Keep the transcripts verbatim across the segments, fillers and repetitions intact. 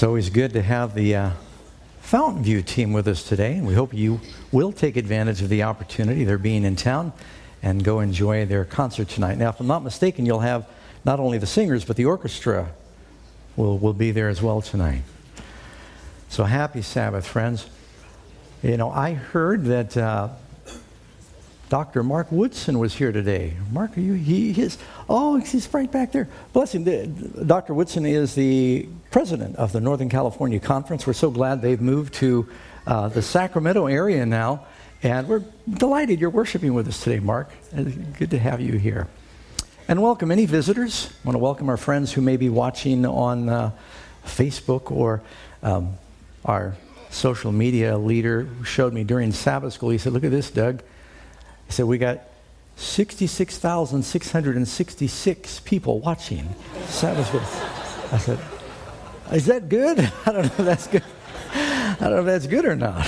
It's always good to have the uh, Fountain View team with us today, and we hope you will take advantage of the opportunity, their being in town, and go enjoy their concert tonight. Now, if I'm not mistaken, you'll have not only the singers, but the orchestra will, will be there as well tonight. So happy Sabbath, friends. You know, I heard that uh, Doctor Mark Woodson was here today. Mark, are you, he is, oh, he's right back there. Bless him. Doctor Woodson is the president of the Northern California Conference. We're so glad they've moved to uh, the Sacramento area now, and we're delighted you're worshiping with us today, Mark. Good to have you here. And welcome any visitors. I want to welcome our friends who may be watching on uh, Facebook or um, our social media leader who showed me during Sabbath school. He said, look at this, Doug. He said, we got sixty-six thousand six hundred sixty-six people watching Sabbath school. I said, is that good? I don't know if that's good. I don't know if that's good or not.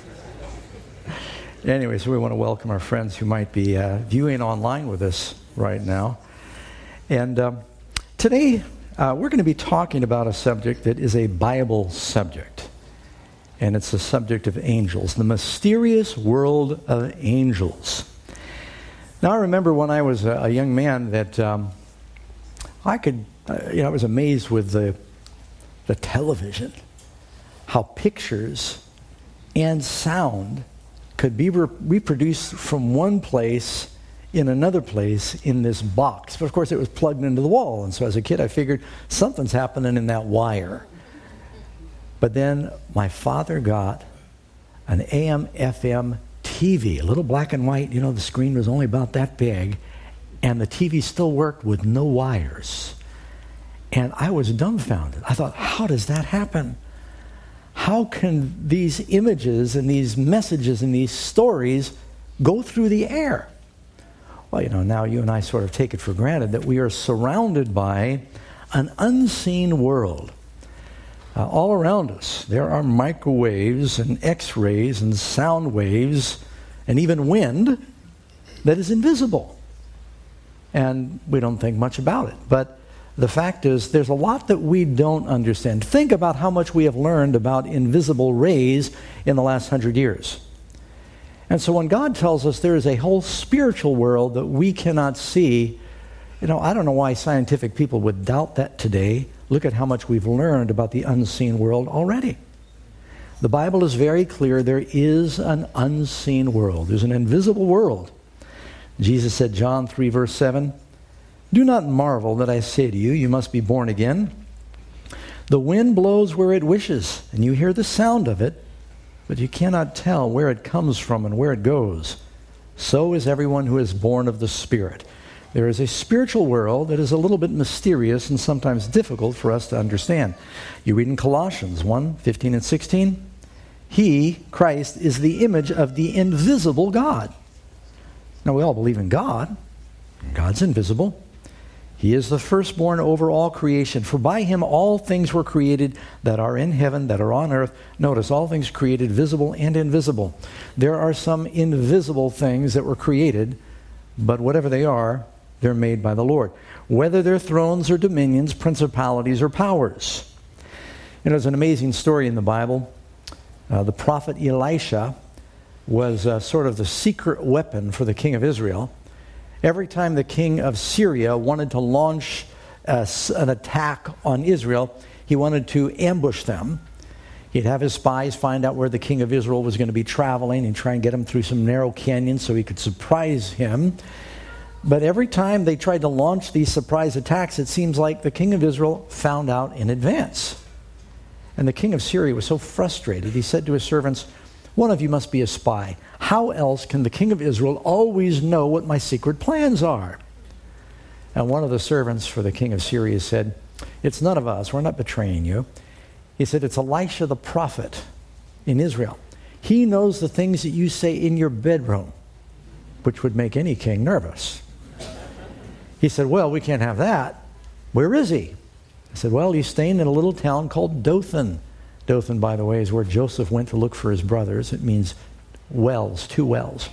Anyway, so we want to welcome our friends who might be uh, viewing online with us right now. And um, today, uh, we're going to be talking about a subject that is a Bible subject. And it's the subject of angels, the mysterious world of angels. Now, I remember when I was a, a young man that um, I could, uh, you know, I was amazed with the the television, how pictures and sound could be re- reproduced from one place in another place in this box. But of course, it was plugged into the wall. And so as a kid, I figured something's happening in that wire. But then my father got an A M F M T V, a little black and white. You know, the screen was only about that big, and the T V still worked with no wires. And I was dumbfounded. I thought, how does that happen? How can these images and these messages and these stories go through the air? Well, you know, now you and I sort of take it for granted that we are surrounded by an unseen world. Uh, all around us, there are microwaves and X-rays and sound waves and even wind that is invisible. And we don't think much about it. But the fact is, there's a lot that we don't understand. Think about how much we have learned about invisible rays in the last hundred years. And so when God tells us there is a whole spiritual world that we cannot see, you know, I don't know why scientific people would doubt that today. Look at how much we've learned about the unseen world already. The Bible is very clear. There is an unseen world. There's an invisible world. Jesus said, John three, verse seven, do not marvel that I say to you, you must be born again. The wind blows where it wishes, and you hear the sound of it, but you cannot tell where it comes from and where it goes. So is everyone who is born of the Spirit. There is a spiritual world that is a little bit mysterious and sometimes difficult for us to understand. You read in Colossians one, fifteen and sixteen, He, Christ, is the image of the invisible God. Now, we all believe in God. God's invisible. He is the firstborn over all creation, for by him all things were created that are in heaven, that are on earth. Notice, all things created, visible and invisible. There are some invisible things that were created, but whatever they are, they're made by the Lord. Whether they're thrones or dominions, principalities or powers. You know, there's an amazing story in the Bible. Uh, the prophet Elisha was uh, sort of the secret weapon for the king of Israel. Every time the king of Syria wanted to launch uh, an attack on Israel, he wanted to ambush them. He'd have his spies find out where the king of Israel was going to be traveling and try and get him through some narrow canyons so he could surprise him. But every time they tried to launch these surprise attacks, it seems like the king of Israel found out in advance. And the king of Syria was so frustrated, he said to his servants, one of you must be a spy. How else can the king of Israel always know what my secret plans are? And one of the servants for the king of Syria said, it's none of us. We're not betraying you. He said, it's Elisha the prophet in Israel. He knows the things that you say in your bedroom, which would make any king nervous. He said, well, we can't have that. Where is he? I said, well, he's staying in a little town called Dothan. Dothan, by the way, is where Joseph went to look for his brothers. It means wells, two wells.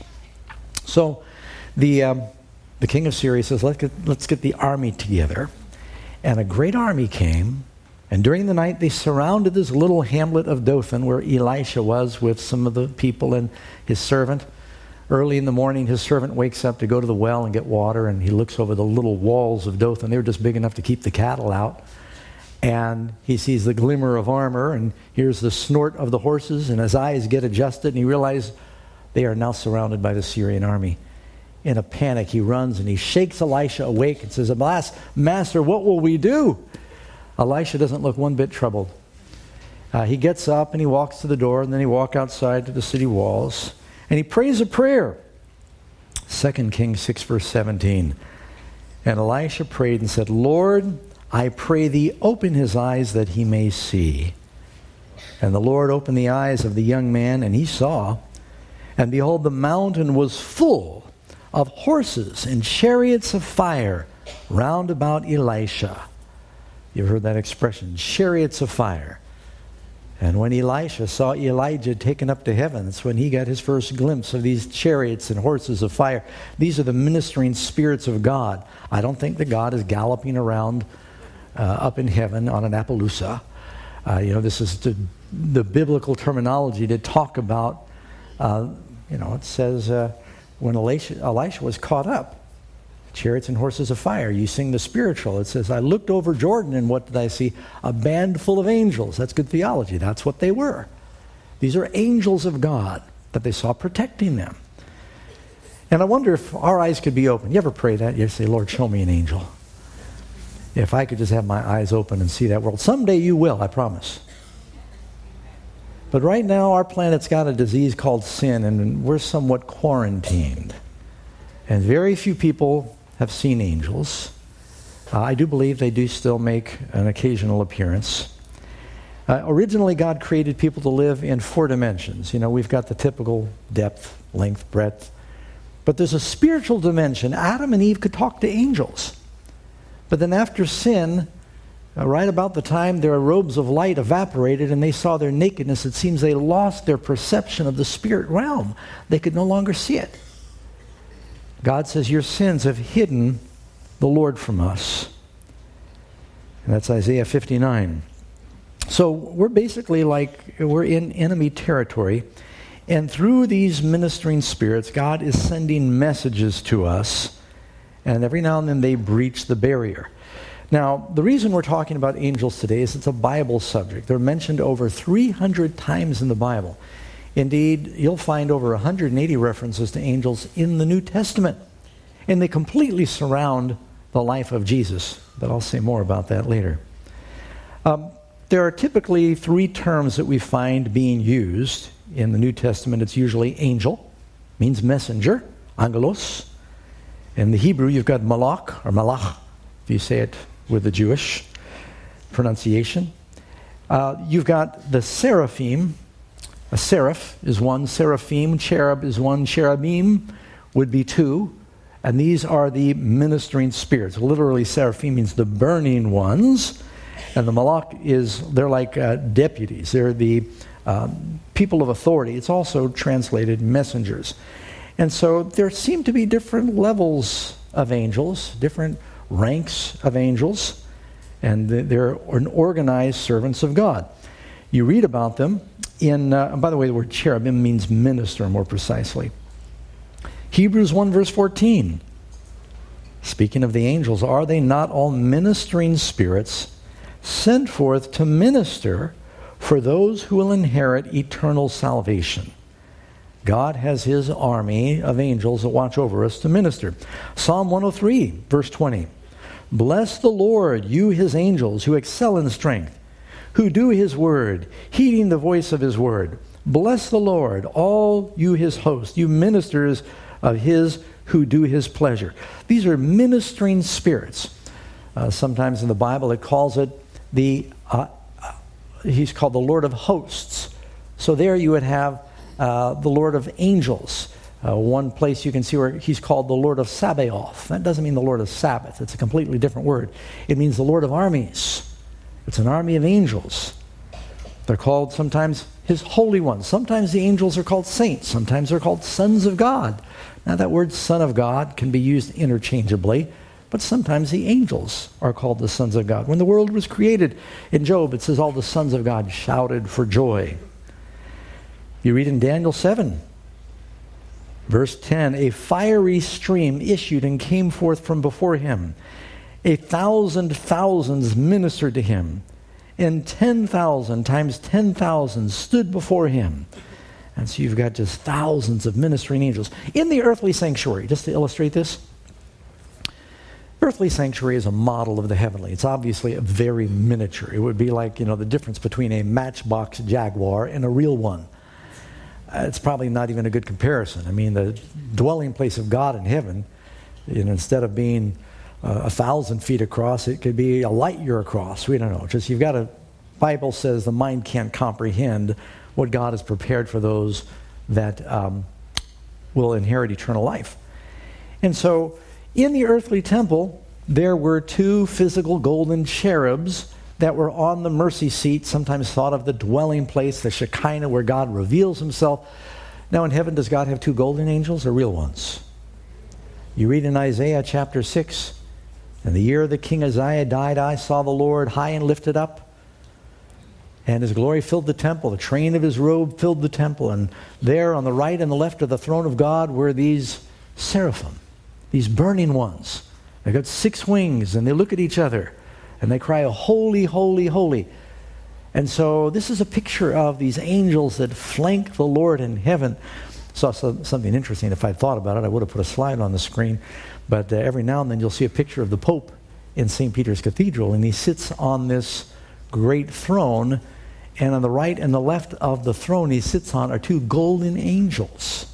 So the um, the king of Syria says, let's get, let's get the army together. And a great army came, And during the night, they surrounded this little hamlet of Dothan where Elisha was with some of the people and his servant. Early in the morning, his servant wakes up to go to the well and get water, and he looks over the little walls of Dothan. They were just big enough to keep the cattle out. And he sees the glimmer of armor and hears the snort of the horses, and his eyes get adjusted, and he realizes they are now surrounded by the Syrian army. In a panic, he runs and he shakes Elisha awake and says, "Alas, Master, what will we do?" Elisha doesn't look one bit troubled. Uh, he gets up and he walks to the door, and then he walks outside to the city walls, and he prays a prayer. Second Kings six, verse seventeen. And Elisha prayed and said, "Lord, I pray thee, open his eyes that he may see." And the Lord opened the eyes of the young man, and he saw. And behold, the mountain was full of horses and chariots of fire round about Elisha. You've heard that expression, chariots of fire. And when Elisha saw Elijah taken up to heaven, that's when he got his first glimpse of these chariots and horses of fire. These are the ministering spirits of God. I don't think that God is galloping around uh, up in heaven on an Appaloosa. Uh, you know, this is the, the biblical terminology to talk about, uh, you know, it says uh, when Elisha, Elisha was caught up, chariots and horses of fire. You sing the spiritual. It says, I looked over Jordan, and what did I see? A band full of angels. That's good theology. That's what they were. These are angels of God that they saw protecting them. And I wonder if our eyes could be open. You ever pray that? You say, Lord, show me an angel. If I could just have my eyes open and see that world. Someday you will, I promise. But right now, our planet's got a disease called sin, and we're somewhat quarantined. And very few people have seen angels. Uh, I do believe they do still make an occasional appearance. Uh, originally, God created people to live in four dimensions. You know, we've got the typical depth, length, breadth. But there's a spiritual dimension. Adam and Eve could talk to angels. But then after sin, uh, right about the time their robes of light evaporated and they saw their nakedness, it seems they lost their perception of the spirit realm. They could no longer see it. God says, your sins have hidden the Lord from us. And that's Isaiah fifty-nine. So we're basically like, we're in enemy territory. And through these ministering spirits, God is sending messages to us. And every now and then they breach the barrier. Now, the reason we're talking about angels today is it's a Bible subject. They're mentioned over three hundred times in the Bible. Indeed, you'll find over one hundred eighty references to angels in the New Testament. And they completely surround the life of Jesus. But I'll say more about that later. Um, there are typically three terms that we find being used in the New Testament. It's usually angel, means messenger, angelos. In the Hebrew, you've got malach, or malach, if you say it with the Jewish pronunciation. Uh, you've got the seraphim. A seraph is one, seraphim, cherub is one, cherubim would be two, and these are the ministering spirits. Literally, seraphim means the burning ones, and the malach is, they're like uh, deputies. They're the uh, people of authority. It's also translated messengers. And so there seem to be different levels of angels, different ranks of angels, and they're organized servants of God. You read about them in, uh, by the way, the word cherubim means minister more precisely. Hebrews one verse fourteen. Speaking of the angels, are they not all ministering spirits sent forth to minister for those who will inherit eternal salvation? God has his army of angels that watch over us to minister. Psalm one oh three verse twenty. Bless the Lord, you his angels who excel in strength, who do his word, heeding the voice of his word. Bless the Lord, all you his host, you ministers of his who do his pleasure. These are ministering spirits. Uh, sometimes in the Bible it calls it the, uh, uh, he's called the Lord of hosts. So there you would have uh, the Lord of angels. Uh, one place you can see where he's called the Lord of Sabaoth. That doesn't mean the Lord of Sabbath. It's a completely different word. It means the Lord of armies. It's an army of angels. They're called sometimes his holy ones. Sometimes the angels are called saints. Sometimes they're called sons of God. Now that word son of God can be used interchangeably. but sometimes the angels are called the sons of God. When the world was created, in Job, it says all the sons of God shouted for joy. You read in Daniel seven, verse ten, a fiery stream issued and came forth from before him. A thousand thousands ministered to him, and ten thousand times ten thousand stood before him. And so you've got just thousands of ministering angels. In the earthly sanctuary, just to illustrate this, earthly sanctuary is a model of the heavenly. It's obviously a very miniature. It would be like, you know, the difference between a Matchbox Jaguar and a real one. Uh, it's probably not even a good comparison. I mean, the dwelling place of God in heaven, you know, instead of being uh, a thousand feet across, it could be a light year across. We don't know. Just you've got a, Bible says the mind can't comprehend what God has prepared for those that um, will inherit eternal life. And so, in the earthly temple, there were two physical golden cherubs that were on the mercy seat, sometimes thought of the dwelling place, the Shekinah, where God reveals himself. Now in heaven, does God have two golden angels or real ones? You read in Isaiah chapter six, in the year the king Uzziah died, I saw the Lord high and lifted up, and his glory filled the temple. The train of his robe filled the temple, and there on the right and the left of the throne of God were these seraphim, these burning ones. They got six wings, and they look at each other, and they cry, holy, holy, holy. And so this is a picture of these angels that flank the Lord in heaven. Saw so, something interesting. If I'd thought about it, I would have put a slide on the screen. But uh, every now and then you'll see a picture of the Pope in Saint Peter's Cathedral, and he sits on this great throne, and on the right and the left of the throne he sits on are two golden angels,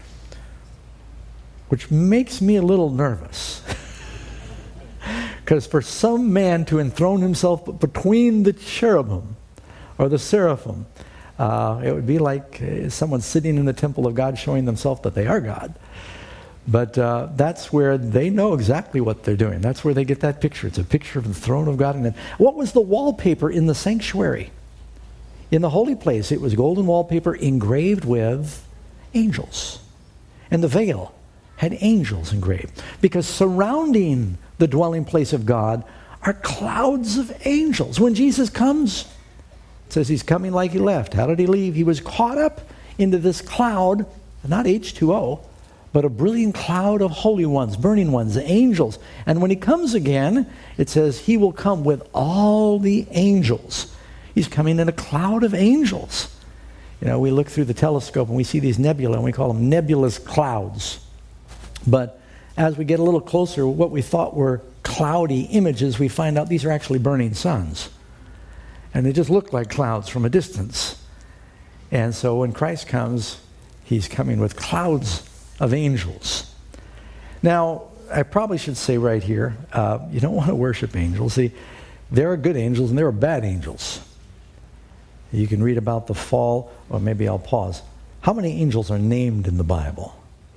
which makes me a little nervous. Because for some man to enthrone himself between the cherubim or the seraphim, uh, it would be like uh, someone sitting in the temple of God showing themselves that they are God. But uh, that's where they know exactly what they're doing. That's where they get that picture. It's a picture of the throne of God. And what was the wallpaper in the sanctuary? In the holy place, it was golden wallpaper engraved with angels. And the veil had angels engraved. Because surrounding the dwelling place of God are clouds of angels. When Jesus comes, it says he's coming like he left. How did he leave? He was caught up into this cloud, not H two O, but a brilliant cloud of holy ones, burning ones, the angels. And when he comes again, it says he will come with all the angels. He's coming in a cloud of angels. You know, we look through the telescope and we see these nebulae, and we call them nebulous clouds. But as we get a little closer, what we thought were cloudy images, we find out these are actually burning suns. And they just look like clouds from a distance. And so when Christ comes, he's coming with clouds of angels. Now, I probably should say right here, uh, you don't want to worship angels. See, there are good angels and there are bad angels. You can read about the fall, or maybe I'll pause. How many angels are named in the Bible?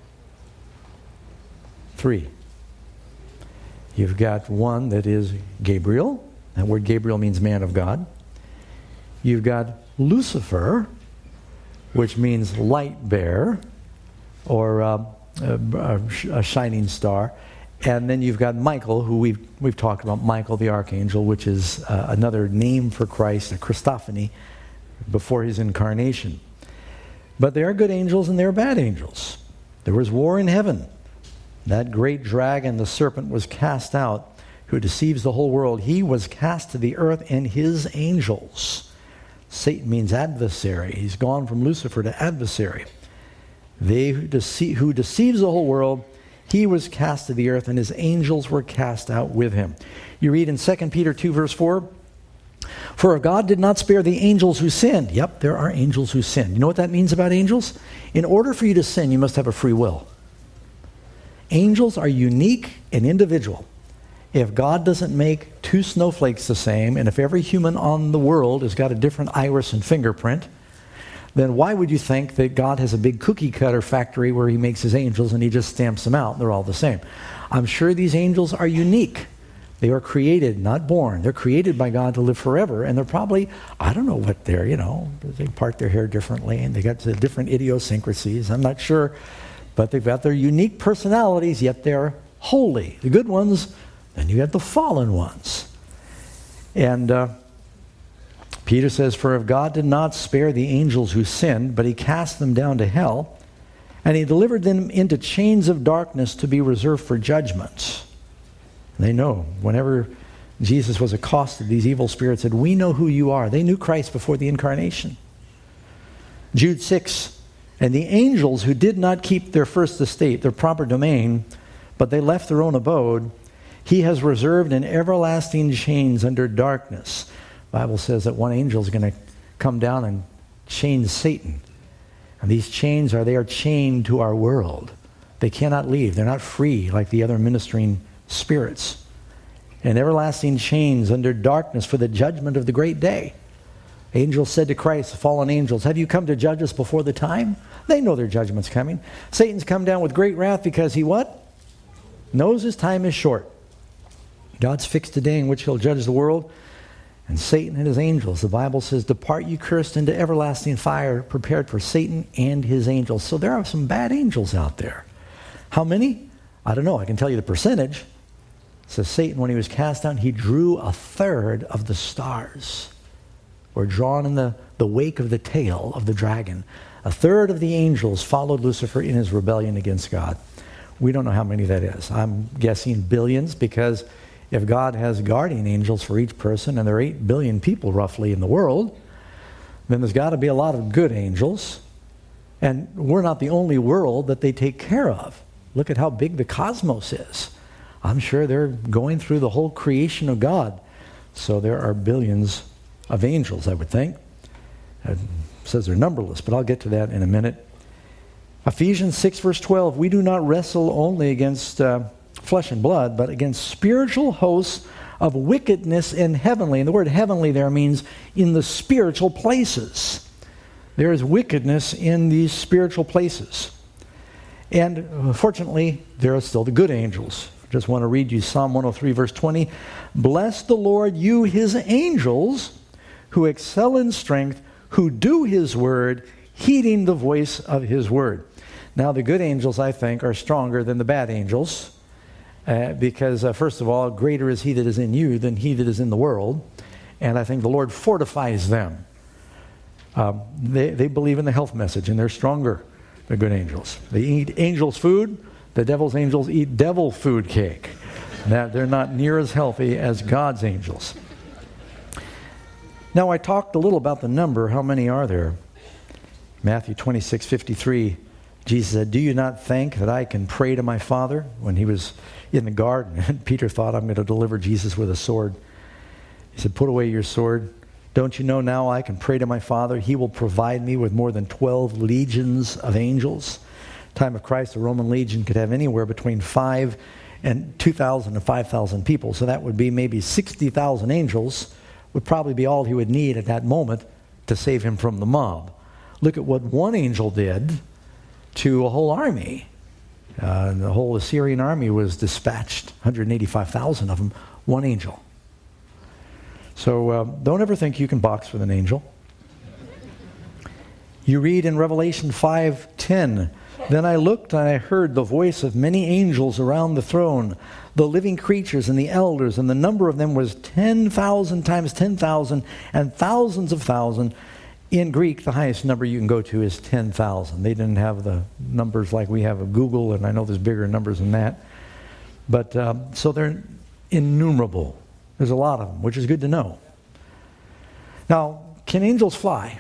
Three. You've got one that is Gabriel. That word Gabriel means man of God. You've got Lucifer, which means light bearer, or uh, a, a shining star. And then you've got Michael, who we've, we've talked about, Michael the archangel, which is uh, another name for Christ, a Christophany, before his incarnation. But there are good angels and there are bad angels. There was war in heaven. That great dragon, the serpent, was cast out, who deceives the whole world. He was cast to the earth, and his angels. Satan means adversary. He's gone from Lucifer to adversary. They who, dece- who deceives the whole world, he was cast to the earth, and his angels were cast out with him. You read in Second Peter two, verse four, for if God did not spare the angels who sinned. Yep, there are angels who sin. You know what that means about angels? In order for you to sin, you must have a free will. Angels are unique and individual. If God doesn't make two snowflakes the same, and if every human on the world has got a different iris and fingerprint, then why would you think that God has a big cookie cutter factory where he makes his angels and he just stamps them out and they're all the same? I'm sure these angels are unique. They are created, not born. They're created by God to live forever, and they're probably, I don't know what they're, you know, they part their hair differently, and they got different idiosyncrasies. I'm not sure, but they've got their unique personalities, yet they're holy. The good ones, then you got the fallen ones. And uh, Peter says, for if God did not spare the angels who sinned, but he cast them down to hell, and he delivered them into chains of darkness to be reserved for judgment. They know, whenever Jesus was accosted, these evil spirits said, we know who you are. They knew Christ before the incarnation. Jude six, and the angels who did not keep their first estate, their proper domain, but they left their own abode, he has reserved in everlasting chains under darkness. The Bible says that one angel is going to come down and chain Satan. And these chains are, they are chained to our world. They cannot leave. They're not free like the other ministering spirits. And everlasting chains under darkness for the judgment of the great day. Angels said to Christ, fallen angels, have you come to judge us before the time? They know their judgment's coming. Satan's come down with great wrath because he what? Knows his time is short. God's fixed a day in which he'll judge the world. And Satan and his angels, the Bible says, depart you cursed into everlasting fire prepared for Satan and his angels. So there are some bad angels out there. How many? I don't know. I can tell you the percentage. It says Satan, when he was cast down, he drew a third of the stars. Were drawn in the, the wake of the tail of the dragon. A third of the angels followed Lucifer in his rebellion against God. We don't know how many that is. I'm guessing billions, because if God has guardian angels for each person, and there are eight billion people roughly in the world, then there's got to be a lot of good angels. And we're not the only world that they take care of. Look at how big the cosmos is. I'm sure they're going through the whole creation of God. So there are billions of angels, I would think. It says they're numberless, but I'll get to that in a minute. Ephesians six, verse twelve, we do not wrestle only against uh, flesh and blood, but against spiritual hosts of wickedness in heavenly. And the word heavenly there means in the spiritual places. There is wickedness in these spiritual places. And uh, fortunately, there are still the good angels. I just want to read you Psalm one oh three, verse twenty. Bless the Lord, you his angels, who excel in strength, who do his word, heeding the voice of his word. Now, the good angels, I think, are stronger than the bad angels, uh, because, uh, first of all, greater is he that is in you than he that is in the world, and I think the Lord fortifies them. Um, they, they believe in the health message, and they're stronger, the good angels. They eat angels' food. The devil's angels eat devil food cake. Now, they're not near as healthy as God's angels. Now, I talked a little about the number. How many are there? Matthew twenty-six fifty-three, Jesus said, do you not think that I can pray to my Father? When he was in the garden, and Peter thought, I'm going to deliver Jesus with a sword. He said, put away your sword. Don't you know now I can pray to my Father? He will provide me with more than twelve legions of angels. Time of Christ, the Roman legion could have anywhere between five and two thousand and five thousand people. So that would be maybe sixty thousand angels. Would probably be all he would need at that moment to save him from the mob. Look at what one angel did to a whole army. Uh, the whole Assyrian army was dispatched, one hundred eighty-five thousand of them, one angel. So uh, don't ever think you can box with an angel. You read in Revelation five ten, then I looked and I heard the voice of many angels around the throne, the living creatures and the elders, and the number of them was ten thousand times ten thousand and thousands of thousands. In Greek, the highest number you can go to is ten thousand. They didn't have the numbers like we have of Google, and I know there's bigger numbers than that. But um, so they're innumerable. There's a lot of them, which is good to know. Now, can angels fly?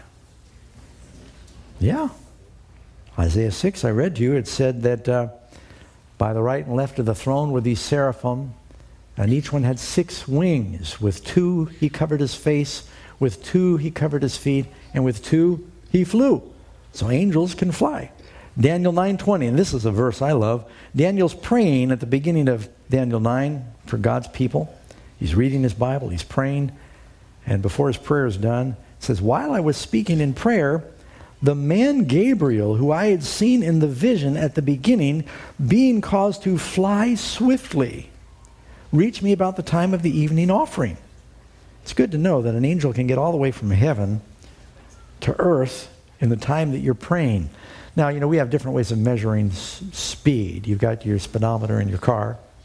Yeah. Isaiah six, I read to you, it said that uh, by the right and left of the throne were these seraphim, and each one had six wings. With two he covered his face, with two he covered his feet, and with two he flew. So angels can fly. Daniel nine twenty, and this is a verse I love. Daniel's praying at the beginning of Daniel nine for God's people. He's reading his Bible, he's praying, and before his prayer is done, it says, while I was speaking in prayer, the man Gabriel, who I had seen in the vision at the beginning, being caused to fly swiftly, reached me about the time of the evening offering. It's good to know that an angel can get all the way from heaven to earth in the time that you're praying. Now, you know, we have different ways of measuring s- speed. You've got your speedometer in your car.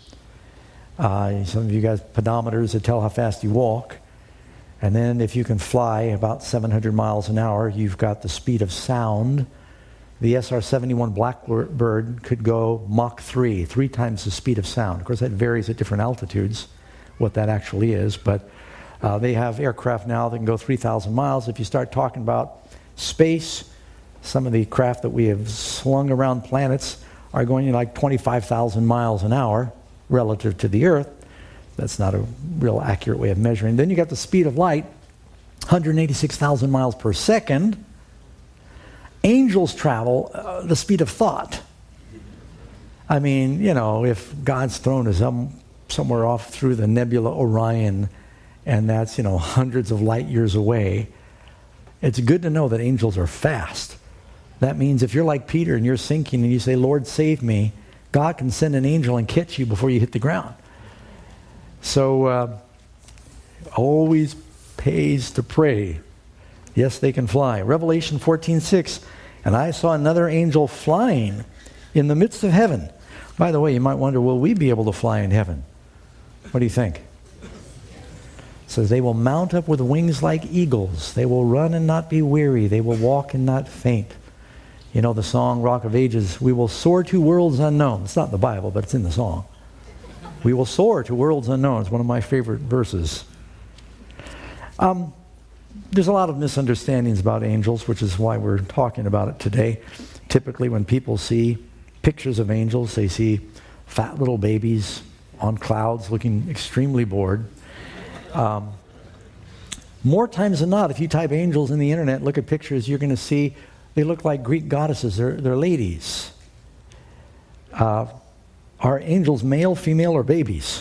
Uh, some of you guys pedometers that tell how fast you walk. And then if you can fly about seven hundred miles an hour, you've got the speed of sound. The S R seventy-one Blackbird could go Mach three, three times the speed of sound. Of course, that varies at different altitudes, what that actually is. But uh, they have aircraft now that can go three thousand miles. If you start talking about space, some of the craft that we have slung around planets are going like twenty-five thousand miles an hour relative to the Earth. That's not a real accurate way of measuring. Then you got the speed of light, one hundred eighty-six thousand miles per second. Angels travel uh, the speed of thought. I mean, you know, if God's throne is um, somewhere off through the nebula Orion, and that's, you know, hundreds of light years away, it's good to know that angels are fast. That means if you're like Peter and you're sinking and you say, Lord, save me, God can send an angel and catch you before you hit the ground. So, uh, always pays to pray. Yes, they can fly. Revelation fourteen six, and I saw another angel flying in the midst of heaven. By the way, you might wonder, will we be able to fly in heaven? What do you think? It says, they will mount up with wings like eagles. They will run and not be weary. They will walk and not faint. You know the song, Rock of Ages, we will soar to worlds unknown. It's not in the Bible, but it's in the song. We will soar to worlds unknown. It's one of my favorite verses. Um, there's a lot of misunderstandings about angels, which is why we're talking about it today. Typically, when people see pictures of angels, they see fat little babies on clouds looking extremely bored. Um, more times than not, if you type angels in the internet, look at pictures, you're going to see they look like Greek goddesses. They're, they're ladies. Uh, are angels male, female, or babies?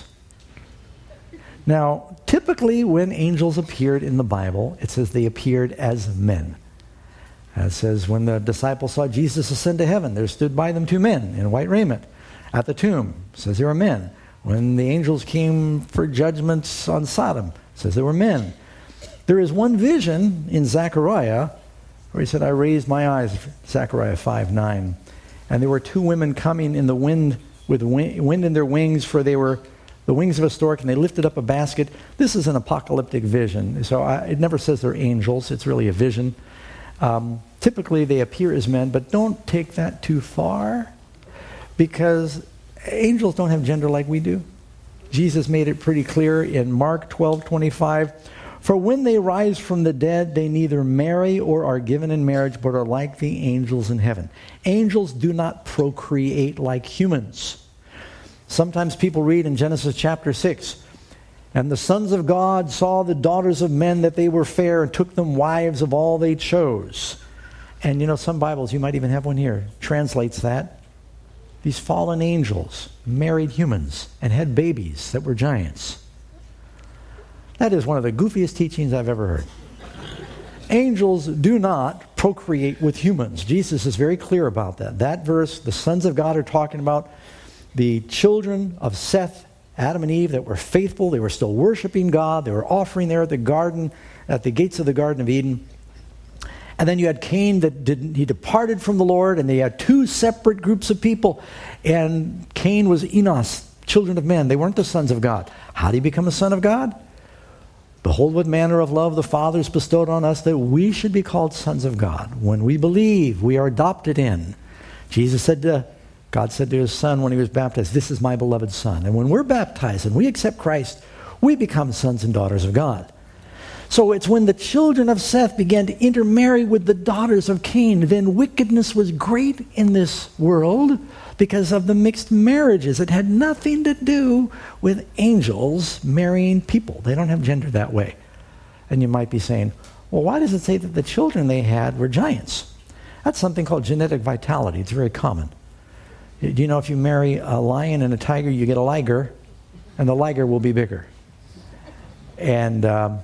Now, typically when angels appeared in the Bible, it says they appeared as men. It says when the disciples saw Jesus ascend to heaven, there stood by them two men in white raiment at the tomb. It says they were men. When the angels came for judgments on Sodom, it says they were men. There is one vision in Zechariah where he said, I raised my eyes, Zechariah five nine, and there were two women coming in the wind with wind in their wings, for they were the wings of a stork, and they lifted up a basket. This is an apocalyptic vision, so I, it never says they're angels. It's really a vision. Um, typically, they appear as men, but don't take that too far, because angels don't have gender like we do. Jesus made it pretty clear in Mark twelve twenty-five. For when they rise from the dead, they neither marry or are given in marriage, but are like the angels in heaven. Angels do not procreate like humans. Sometimes people read in Genesis chapter six, and the sons of God saw the daughters of men that they were fair and took them wives of all they chose. And you know, some Bibles, you might even have one here, translates that. These fallen angels married humans and had babies that were giants. That is one of the goofiest teachings I've ever heard. Angels do not procreate with humans. Jesus is very clear about that. That verse, the sons of God are talking about the children of Seth, Adam and Eve, that were faithful. They were still worshiping God. They were offering there at the garden, at the gates of the Garden of Eden. And then you had Cain that didn't, he departed from the Lord, and they had two separate groups of people. And Cain was Enos, children of men. They weren't the sons of God. How do you become a son of God? Behold, what manner of love the Father has bestowed on us, that we should be called sons of God. When we believe, we are adopted in. Jesus said to, God said to his son when he was baptized, this is my beloved son. And when we're baptized and we accept Christ, we become sons and daughters of God. So it's when the children of Seth began to intermarry with the daughters of Cain, then wickedness was great in this world because of the mixed marriages. It had nothing to do with angels marrying people. They don't have gender that way. And you might be saying, well, why does it say that the children they had were giants? That's something called genetic vitality. It's very common. Do you know if you marry a lion and a tiger, you get a liger, and the liger will be bigger. And um,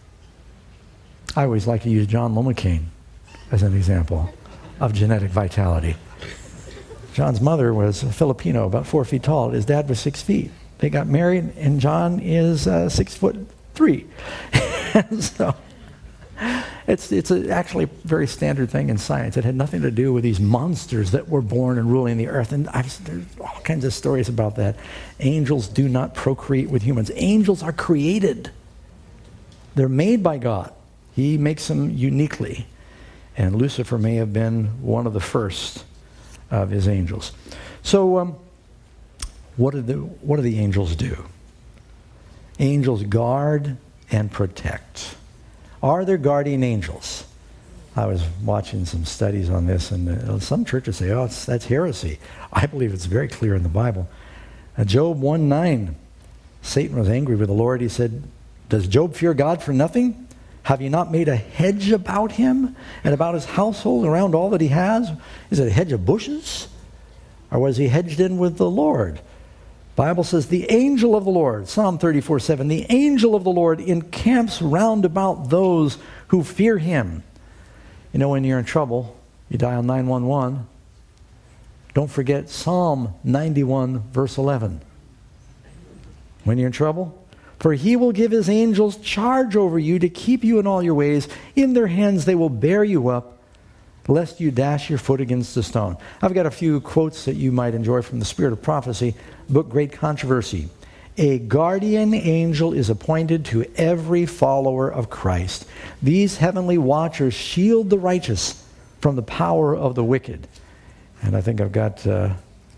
I always like to use John Lomacaine as an example of genetic vitality. John's mother was a Filipino, about four feet tall. His dad was six feet. They got married, and John is uh, six foot three. so, It's, it's a, actually a very standard thing in science. It had nothing to do with these monsters that were born and ruling the earth. And I've, there's all kinds of stories about that. Angels do not procreate with humans. Angels are created. They're made by God. He makes them uniquely. And Lucifer may have been one of the first of his angels. So um, what, do the, what do the angels do? Angels guard and protect. Are there guardian angels? I was watching some studies on this, and uh, some churches say, oh, it's, that's heresy. I believe it's very clear in the Bible. Uh, Job one nine, Satan was angry with the Lord. He said, does Job fear God for nothing? Have you not made a hedge about him and about his household, around all that he has? Is it a hedge of bushes? Or was he hedged in with the Lord? Bible says, the angel of the Lord, Psalm thirty-four seven, the angel of the Lord encamps round about those who fear him. You know, when you're in trouble, you dial nine one one. Don't forget Psalm ninety-one, verse eleven. When you're in trouble, for he will give his angels charge over you to keep you in all your ways. In their hands they will bear you up, lest you dash your foot against a stone. I've got a few quotes that you might enjoy from the Spirit of Prophecy, book Great Controversy. A guardian angel is appointed to every follower of Christ. These heavenly watchers shield the righteous from the power of the wicked. And I think I've got uh,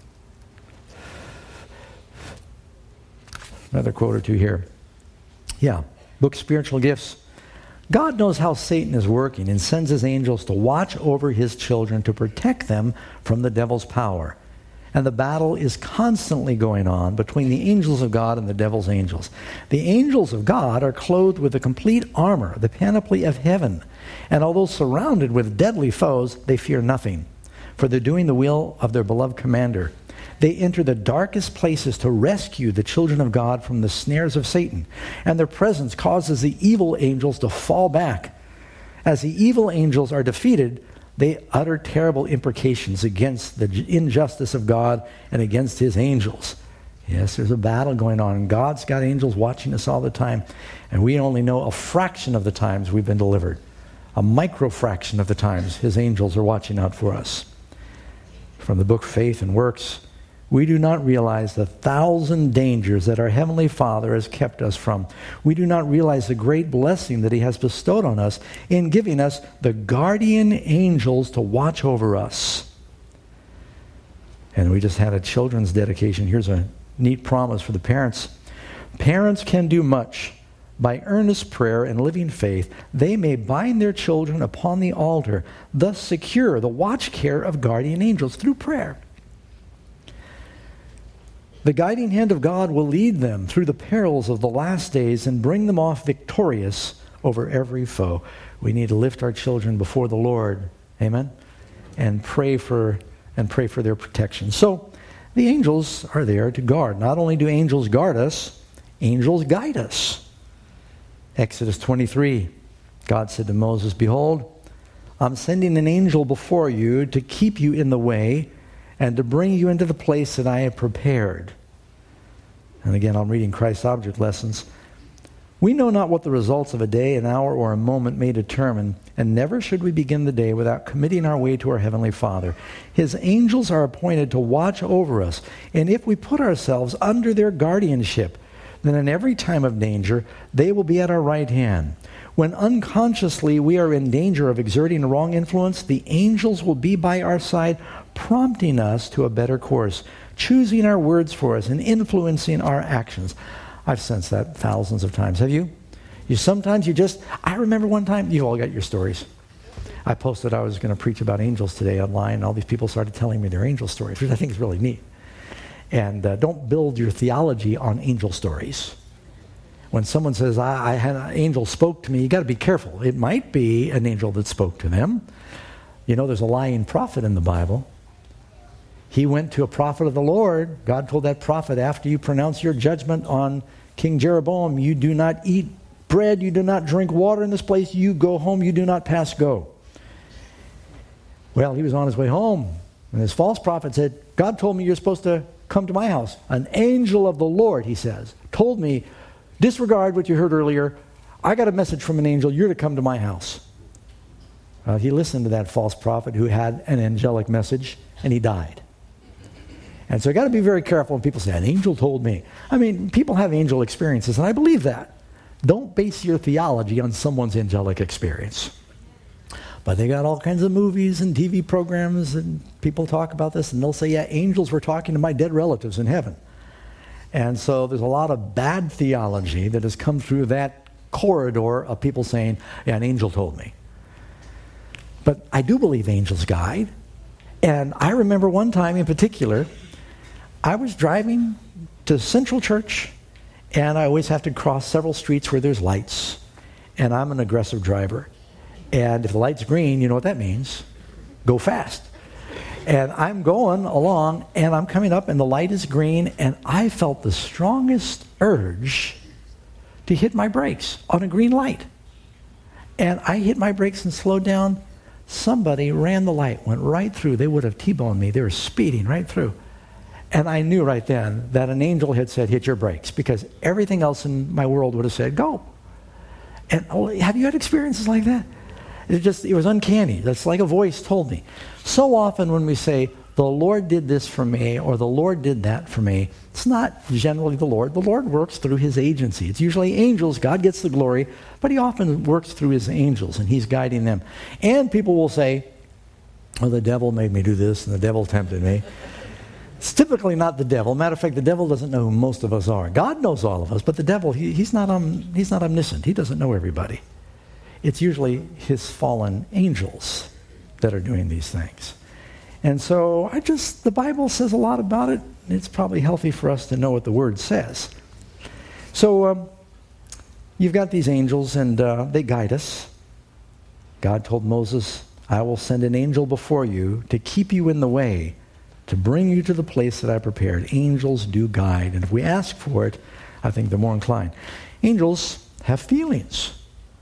another quote or two here. Yeah, book Spiritual Gifts. God knows how Satan is working and sends his angels to watch over his children to protect them from the devil's power. And the battle is constantly going on between the angels of God and the devil's angels. The angels of God are clothed with the complete armor, the panoply of heaven. And although surrounded with deadly foes, they fear nothing, for they're doing the will of their beloved commander. They enter the darkest places to rescue the children of God from the snares of Satan. And their presence causes the evil angels to fall back. As the evil angels are defeated, they utter terrible imprecations against the injustice of God and against his angels. Yes, there's a battle going on, and God's got angels watching us all the time, and we only know a fraction of the times we've been delivered. A microfraction of the times his angels are watching out for us. From the book Faith and Works, we do not realize the thousand dangers that our Heavenly Father has kept us from. We do not realize the great blessing that he has bestowed on us in giving us the guardian angels to watch over us. And we just had a children's dedication. Here's a neat promise for the parents. Parents can do much. By earnest prayer and living faith, they may bind their children upon the altar, thus secure the watch care of guardian angels through prayer. The guiding hand of God will lead them through the perils of the last days and bring them off victorious over every foe. We need to lift our children before the Lord, amen, and pray for and pray for their protection. So the angels are there to guard. Not only do angels guard us, angels guide us. Exodus twenty-three, God said to Moses, behold, I'm sending an angel before you to keep you in the way and to bring you into the place that I have prepared. And again, I'm reading Christ's Object Lessons. We know not what the results of a day, an hour, or a moment may determine, and never should we begin the day without committing our way to our Heavenly Father. His angels are appointed to watch over us, and if we put ourselves under their guardianship, then in every time of danger, they will be at our right hand. When unconsciously we are in danger of exerting a wrong influence, the angels will be by our side, prompting us to a better course, choosing our words for us, and influencing our actions. I've sensed that thousands of times. Have you? You sometimes you just, I remember one time, you all got your stories. I posted I was going to preach about angels today online, and all these people started telling me their angel stories, which I think is really neat. And uh, don't build your theology on angel stories. When someone says, I, I had an angel spoke to me, you got to be careful. It might be an angel that spoke to them. You know, there's a lying prophet in the Bible. He went to a prophet of the Lord. God told that prophet, after you pronounce your judgment on King Jeroboam, you do not eat bread, you do not drink water in this place, you go home, you do not pass go. Well, he was on his way home, and his false prophet said, God told me you're supposed to come to my house. An angel of the Lord, he says, told me, disregard what you heard earlier. I got a message from an angel, you're to come to my house. Uh, he listened to that false prophet who had an angelic message, and he died. And so you got to be very careful when people say, an angel told me. I mean, people have angel experiences, and I believe that. Don't base your theology on someone's angelic experience. But they got all kinds of movies and T V programs, and people talk about this, and they'll say, yeah, angels were talking to my dead relatives in heaven. And so there's a lot of bad theology that has come through that corridor of people saying, yeah, an angel told me. But I do believe angels guide. And I remember one time in particular, I was driving to Central Church, and I always have to cross several streets where there's lights. And I'm an aggressive driver. And if the light's green, you know what that means. Go fast. And I'm going along, and I'm coming up, and the light is green, and I felt the strongest urge to hit my brakes on a green light. And I hit my brakes and slowed down. Somebody ran the light, went right through. They would have T-boned me. They were speeding right through. And I knew right then that an angel had said, hit your brakes, because everything else in my world would have said, go. And oh, have you had experiences like that? It just, it was uncanny. That's like a voice told me. So often when we say, the Lord did this for me, or the Lord did that for me, it's not generally the Lord. The Lord works through his agency. It's usually angels. God gets the glory, but he often works through his angels, and he's guiding them. And people will say, well, the devil made me do this, and the devil tempted me. It's typically not the devil. Matter of fact, the devil doesn't know who most of us are. God knows all of us, but the devil, he, he's not um, he's not omniscient. He doesn't know everybody. It's usually his fallen angels that are doing these things. And so I just, the Bible says a lot about it. It's probably healthy for us to know what the Word says. So um, you've got these angels, and uh, they guide us. God told Moses, I will send an angel before you to keep you in the way, to bring you to the place that I prepared. Angels do guide. And if we ask for it, I think they're more inclined. Angels have feelings.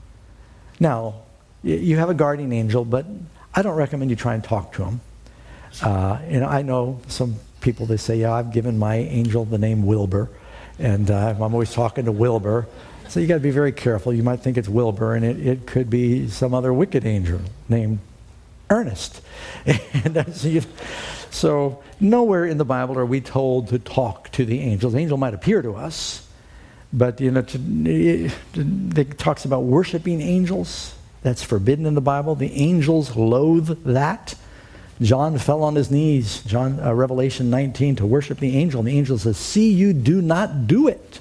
Now, you have a guardian angel, but I don't recommend you try and talk to him. Uh, and I know some people, they say, yeah, I've given my angel the name Wilbur, and uh, I'm always talking to Wilbur. So you got to be very careful. You might think it's Wilbur, and it, it could be some other wicked angel named Ernest. And uh, so, you, so nowhere in the Bible are we told to talk to the angels. The angel might appear to us, but you know, to, it, it talks about worshiping angels. That's forbidden in the Bible. The angels loathe that. John fell on his knees, John uh, Revelation nineteen, to worship the angel. And the angel says, see, you do not do it.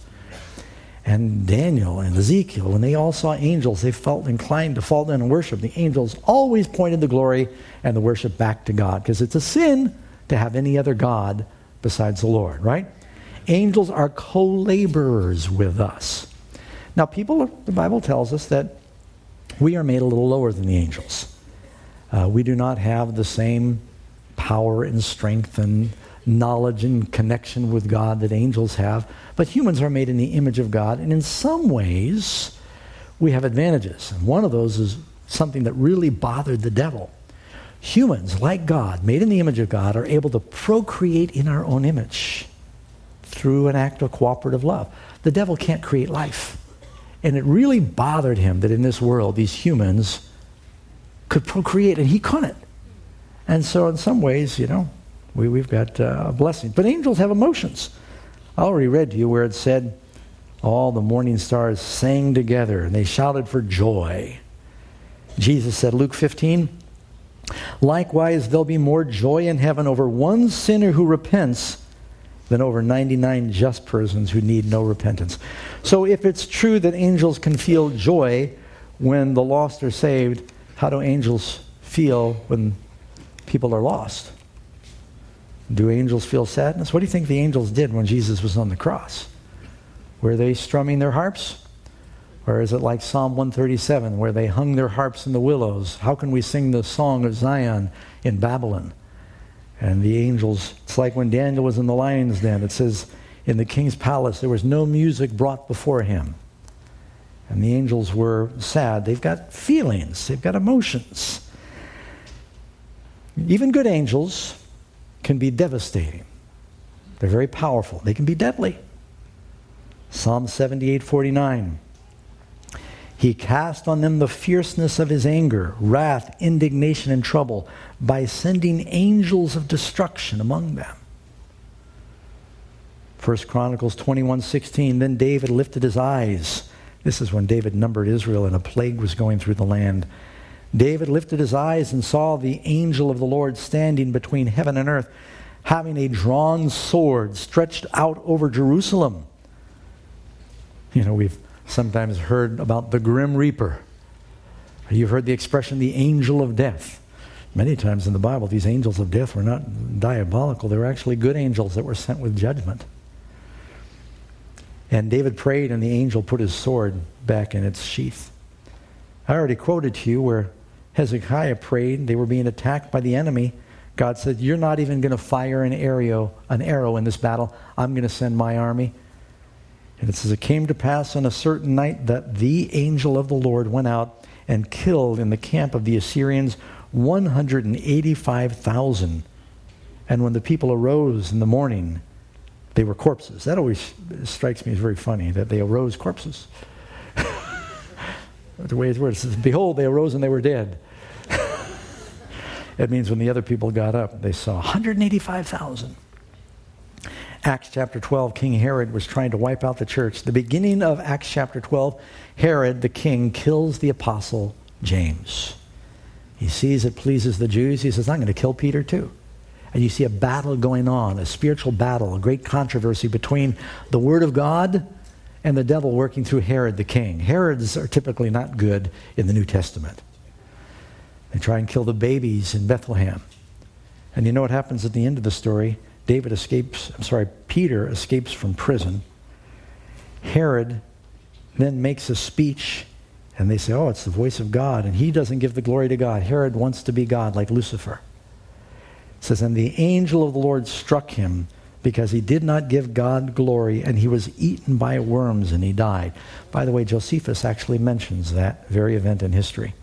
And Daniel and Ezekiel, when they all saw angels, they felt inclined to fall down and worship. The angels always pointed the glory and the worship back to God, because it's a sin to have any other God besides the Lord, right? Angels are co-laborers with us. Now, people, the Bible tells us that we are made a little lower than the angels. Uh, we do not have the same power and strength and knowledge and connection with God that angels have. But humans are made in the image of God, and in some ways, we have advantages. And one of those is something that really bothered the devil. Humans, like God, made in the image of God, are able to procreate in our own image through an act of cooperative love. The devil can't create life. And it really bothered him that in this world, these humans could procreate, and he couldn't. And so in some ways, you know, we, we've got uh, a blessing. But angels have emotions. I already read to you where it said, all the morning stars sang together, and they shouted for joy. Jesus said, Luke fifteen, likewise, there'll be more joy in heaven over one sinner who repents than over ninety-nine just persons who need no repentance. So if it's true that angels can feel joy when the lost are saved, how do angels feel when people are lost? Do angels feel sadness? What do you think the angels did when Jesus was on the cross? Were they strumming their harps? Or is it like Psalm one thirty-seven, where they hung their harps in the willows? How can we sing the song of Zion in Babylon? And the angels, it's like when Daniel was in the lion's den. It says, in the king's palace, there was no music brought before him. And the angels were sad. They've got feelings. They've got emotions. Even good angels can be devastating. They're very powerful. They can be deadly. Psalm seventy-eight forty-nine. He cast on them the fierceness of his anger, wrath, indignation, and trouble by sending angels of destruction among them. First Chronicles twenty-one sixteen, then David lifted his eyes. This is when David numbered Israel and a plague was going through the land. David lifted his eyes and saw the angel of the Lord standing between heaven and earth, having a drawn sword stretched out over Jerusalem. You know, we've sometimes heard about the Grim Reaper. You've heard the expression, the angel of death. Many times in the Bible, these angels of death were not diabolical. They were actually good angels that were sent with judgment. And David prayed, and the angel put his sword back in its sheath. I already quoted to you where Hezekiah prayed. They were being attacked by the enemy. God said, you're not even going to fire an arrow, an arrow in this battle. I'm going to send my army. And it says, it came to pass on a certain night that the angel of the Lord went out and killed in the camp of the Assyrians one hundred eighty-five thousand. And when the people arose in the morning, they were corpses. That always strikes me as very funny, that they arose corpses. The way it's worded, it says, behold, they arose and they were dead. It means when the other people got up, they saw one hundred eighty-five thousand. Acts chapter twelve, King Herod was trying to wipe out the church. The beginning of Acts chapter twelve, Herod the king kills the apostle James. He sees it pleases the Jews. He says, I'm going to kill Peter too. And you see a battle going on, a spiritual battle, a great controversy between the Word of God and the devil working through Herod the king. Herods are typically not good in the New Testament. They try and kill the babies in Bethlehem. And you know what happens at the end of the story? David escapes, I'm sorry, Peter escapes from prison. Herod then makes a speech, and they say, oh, it's the voice of God. And he doesn't give the glory to God. Herod wants to be God like Lucifer. It says, and the angel of the Lord struck him because he did not give God glory, and he was eaten by worms, and he died. By the way, Josephus actually mentions that very event in history.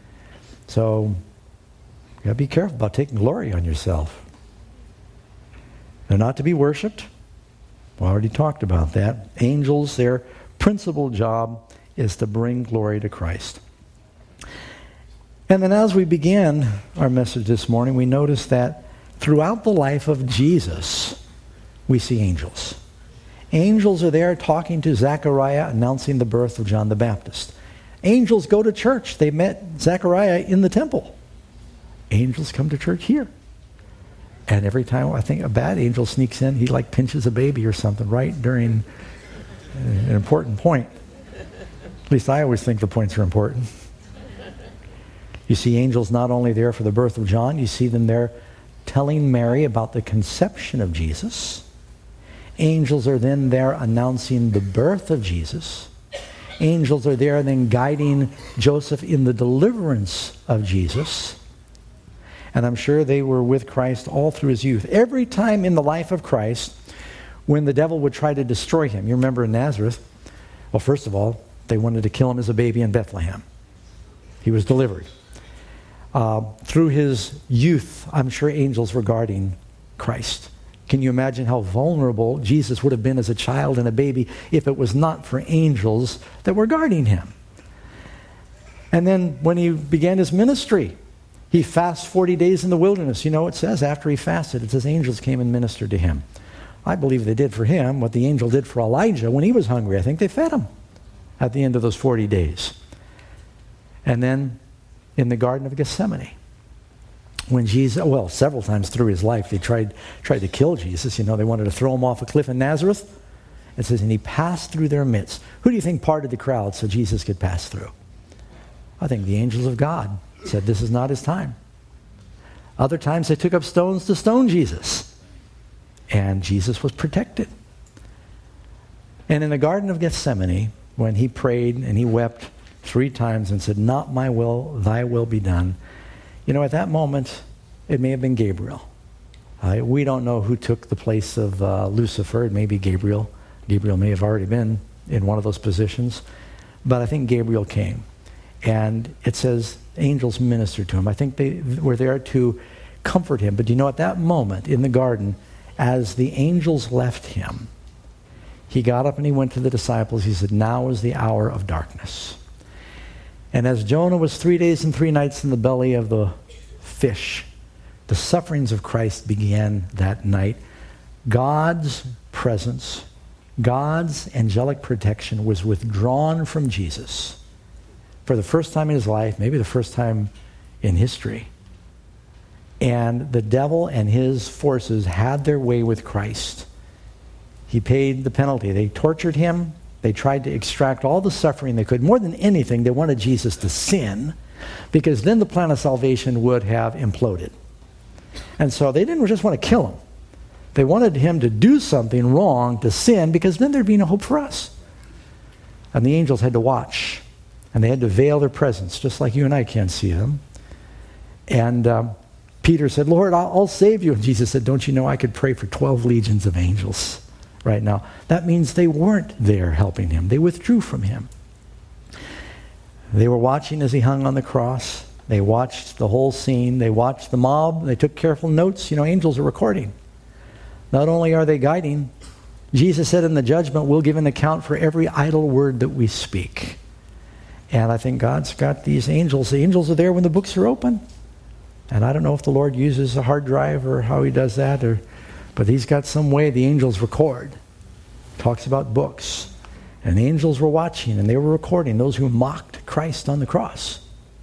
So, you got to be careful about taking glory on yourself. They're not to be worshipped. We already talked about that. Angels, their principal job is to bring glory to Christ. And then as we began our message this morning, we noticed that throughout the life of Jesus, we see angels. Angels are there talking to Zechariah, announcing the birth of John the Baptist. Angels go to church. They met Zechariah in the temple. Angels come to church here. And every time I think a bad angel sneaks in, he like pinches a baby or something right during an important point. At least I always think the points are important. You see angels not only there for the birth of John, you see them there telling Mary about the conception of Jesus. Angels are then there announcing the birth of Jesus. Angels are there then guiding Joseph in the deliverance of Jesus. And I'm sure they were with Christ all through his youth. Every time in the life of Christ, when the devil would try to destroy him, you remember in Nazareth, well, first of all, they wanted to kill him as a baby in Bethlehem. He was delivered. Uh, through his youth, I'm sure angels were guarding Christ. Can you imagine how vulnerable Jesus would have been as a child and a baby if it was not for angels that were guarding him? And then when he began his ministry, he fasts forty days in the wilderness. You know, it says after he fasted, it says angels came and ministered to him. I believe they did for him what the angel did for Elijah when he was hungry. I think they fed him at the end of those forty days. And then in the Garden of Gethsemane, when Jesus, well, several times through his life, they tried, tried to kill Jesus. You know, they wanted to throw him off a cliff in Nazareth. It says, and he passed through their midst. Who do you think parted the crowd so Jesus could pass through? I think the angels of God said this is not his time. Other times they took up stones to stone Jesus. And Jesus was protected. And in the Garden of Gethsemane, when he prayed and he wept three times and said, not my will, thy will be done. You know, at that moment, it may have been Gabriel. Uh, we don't know who took the place of uh, Lucifer. It may be Gabriel. Gabriel may have already been in one of those positions. But I think Gabriel came. And it says angels ministered to him. I think they were there to comfort him. But do you know, at that moment in the garden, as the angels left him, he got up and he went to the disciples. He said, now is the hour of darkness. And as Jonah was three days and three nights in the belly of the fish, the sufferings of Christ began that night. God's presence, God's angelic protection was withdrawn from Jesus for the first time in his life, maybe the first time in history. And the devil and his forces had their way with Christ. He paid the penalty. They tortured him. They tried to extract all the suffering they could. More than anything, they wanted Jesus to sin, because then the plan of salvation would have imploded. And so they didn't just want to kill him. They wanted him to do something wrong, to sin, because then there'd be no hope for us. And the angels had to watch, and they had to veil their presence, just like you and I can't see them. And um, Peter said, Lord, I'll, I'll save you. And Jesus said, don't you know I could pray for twelve legions of angels right now? That means they weren't there helping him. They withdrew from him. They were watching as he hung on the cross. They watched the whole scene. They watched the mob. They took careful notes. You know, angels are recording. Not only are they guiding, Jesus said in the judgment, we'll give an account for every idle word that we speak. And I think God's got these angels. The angels are there when the books are open. And I don't know if the Lord uses a hard drive or how he does that, or, but he's got some way the angels record. Talks about books. And the angels were watching, and they were recording those who mocked Christ on the cross.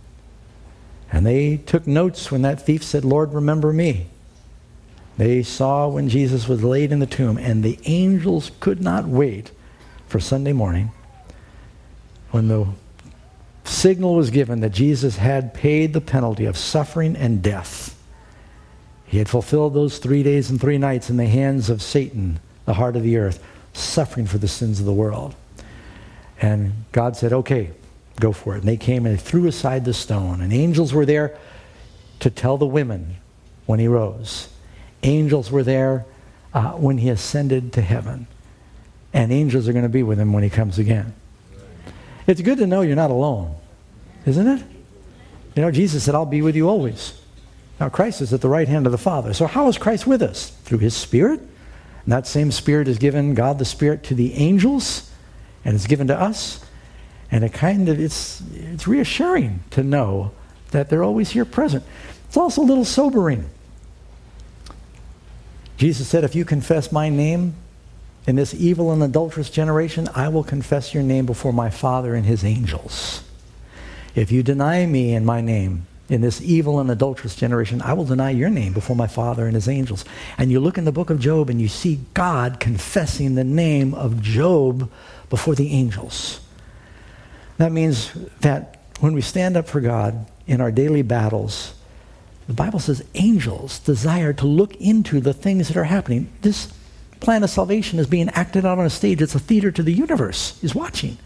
And they took notes when that thief said, Lord, remember me. They saw when Jesus was laid in the tomb, and the angels could not wait for Sunday morning when the signal was given that Jesus had paid the penalty of suffering and death. He had fulfilled those three days and three nights in the hands of Satan, the heart of the earth, suffering for the sins of the world. And God said, okay, go for it. And they came and they threw aside the stone. And angels were there to tell the women when he rose. Angels were there uh, when he ascended to heaven. And angels are going to be with him when he comes again. It's good to know you're not alone, isn't it? You know, Jesus said, I'll be with you always. Now, Christ is at the right hand of the Father. So how is Christ with us? Through his Spirit. And that same Spirit is given, God the Spirit, to the angels, and it's given to us. And it kind of, it's, it's reassuring to know that they're always here present. It's also a little sobering. Jesus said, if you confess my name in this evil and adulterous generation, I will confess your name before my Father and his angels. If you deny me and my name in this evil and adulterous generation, I will deny your name before my Father and his angels. And you look in the book of Job and you see God confessing the name of Job before the angels. That means that when we stand up for God in our daily battles, the Bible says angels desire to look into the things that are happening. This plan of salvation is being acted out on a stage. It's a theater to the universe. He's watching.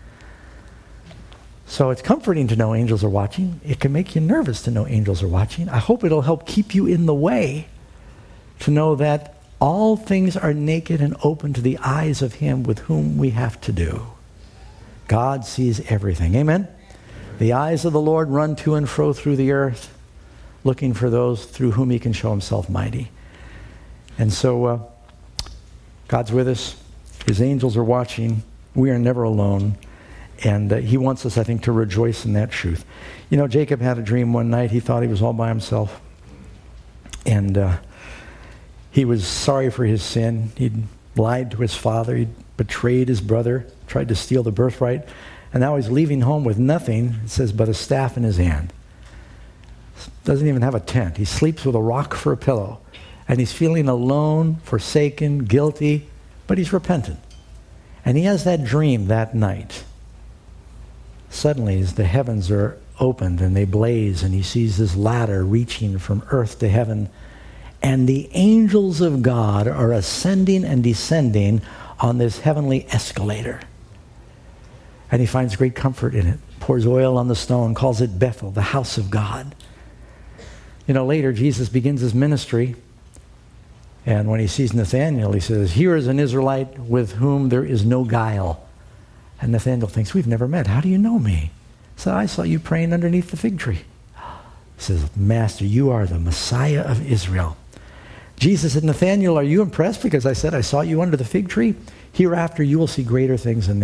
So it's comforting to know angels are watching. It can make you nervous to know angels are watching. I hope it'll help keep you in the way to know that all things are naked and open to the eyes of him with whom we have to do. God sees everything. Amen? The eyes of the Lord run to and fro through the earth, looking for those through whom he can show himself mighty. And so uh, God's with us. His angels are watching. We are never alone. And uh, he wants us, I think, to rejoice in that truth. You know, Jacob had a dream one night. He thought he was all by himself. And uh, he was sorry for his sin. He'd lied to his father. He'd betrayed his brother, tried to steal the birthright. And now he's leaving home with nothing, it says, but a staff in his hand. Doesn't even have a tent. He sleeps with a rock for a pillow. And he's feeling alone, forsaken, guilty, but he's repentant. And he has that dream that night. Suddenly, as the heavens are opened and they blaze, and he sees this ladder reaching from earth to heaven, and the angels of God are ascending and descending on this heavenly escalator. And he finds great comfort in it. Pours oil on the stone, calls it Bethel, the house of God. You know, later Jesus begins his ministry, and when he sees Nathanael, he says, here is an Israelite with whom there is no guile. And Nathanael thinks, we've never met. How do you know me? So I saw you praying underneath the fig tree. He says, Master, you are the Messiah of Israel. Jesus said, Nathanael, are you impressed because I said I saw you under the fig tree? Hereafter you will see greater things than this.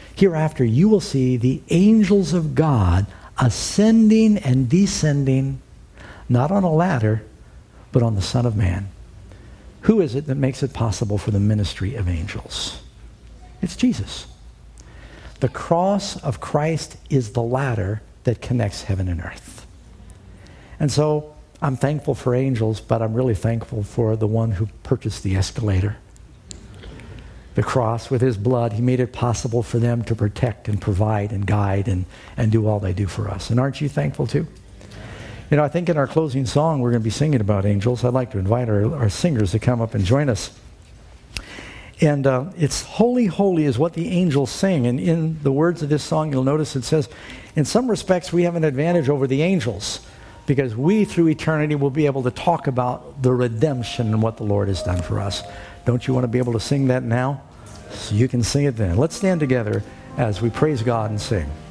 Hereafter you will see the angels of God ascending and descending, not on a ladder, but on the Son of Man. Who is it that makes it possible for the ministry of angels? It's Jesus. The cross of Christ is the ladder that connects heaven and earth. And so I'm thankful for angels, but I'm really thankful for the one who purchased the escalator. The cross, with his blood, he made it possible for them to protect and provide and guide and, and do all they do for us. And aren't you thankful too? You know, I think in our closing song, we're going to be singing about angels. I'd like to invite our, our singers to come up and join us. And uh, it's holy, holy is what the angels sing. And in the words of this song, you'll notice it says, in some respects, we have an advantage over the angels because we, through eternity, will be able to talk about the redemption and what the Lord has done for us. Don't you want to be able to sing that now? So you can sing it then. Let's stand together as we praise God and sing.